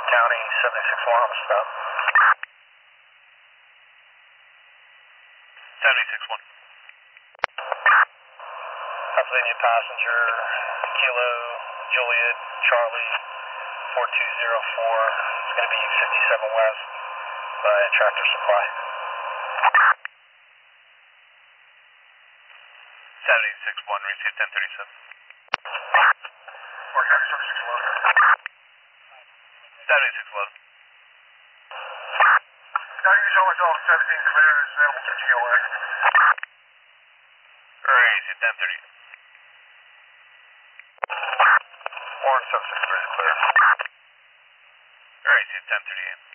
County, 76-1 on the stop. 76-1. Pennsylvania passenger, Kilo, Juliet, Charlie, 4204. It's going to be 57 West by Tractor Supply. 76-1, receive 1037. Or County 76-1. 76-11. County, you show us all 17 clear, is available to GOA. Receive 1030. Orange 763 is clear. Receive 1038.